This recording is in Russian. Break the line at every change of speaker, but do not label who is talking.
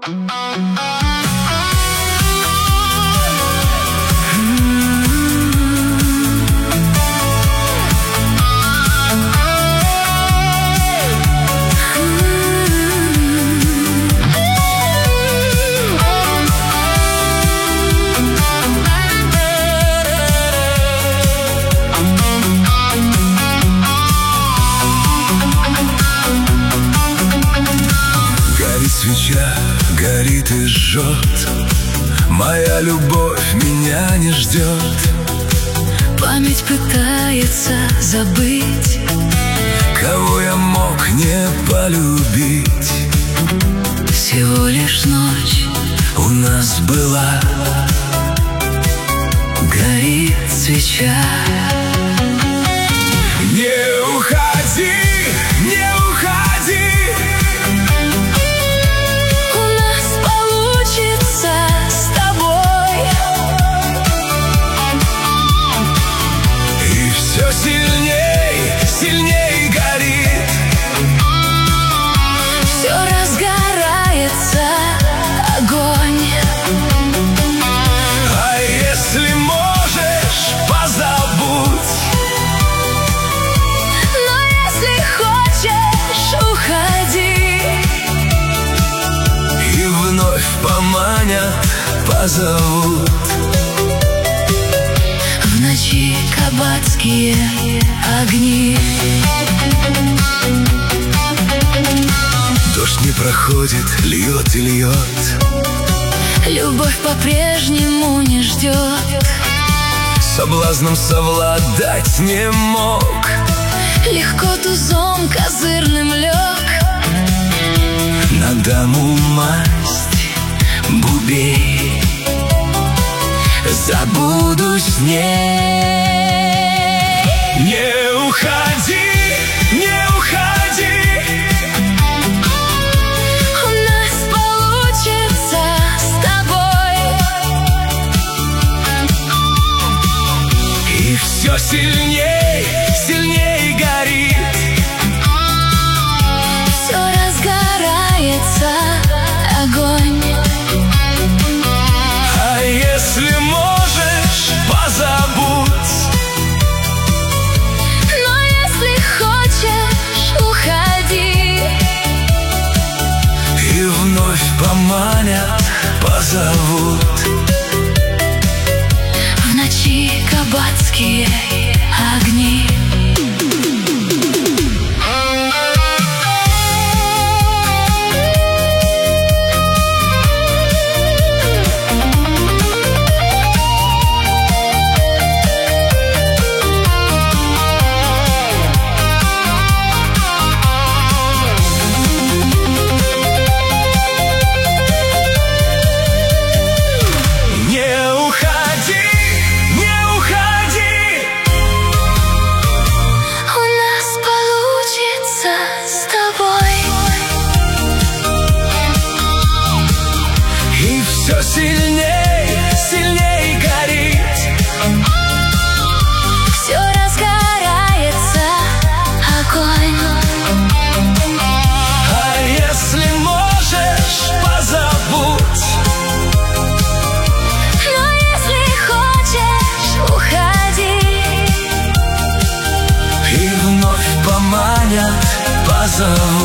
Свеча горит и жжет, моя любовь меня не ждет.
Память пытается забыть,
кого я мог не полюбить.
Всего лишь ночь
у нас была,
горит свеча.
Не уходи, не уходи, все сильней, сильней горит,
все разгорается огонь.
А если можешь, позабудь,
но если хочешь, уходи,
и вновь поманят, позовут.
В ночи кабацкие огни,
дождь не проходит, льет и льет,
любовь по-прежнему не ждет.
Соблазном совладать не мог,
легко тузом козырным лег.
На даму масть, бубей, забуду с ней. Не уходи, не уходи,
у нас получится с тобой.
и все сильней, сильней горит,
Все разгорается огонь.
а если можешь, позабудь,
Но если хочешь, уходи,
и вновь поманят, позовут.
в ночи кабацкие огни. С тобой
И все сильней, сильней горит,
все разгорается огонь.
а если можешь, позабудь,
Но если хочешь, уходи,
и вновь поманят, позовут.